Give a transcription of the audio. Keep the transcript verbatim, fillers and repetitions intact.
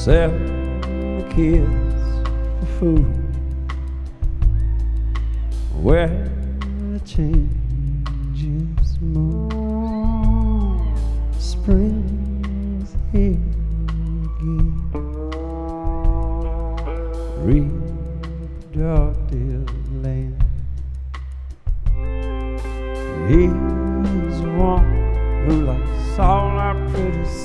sell the kids for food, where the changes move. Spring's here again. Reproductive land. He's one who likes all our pretty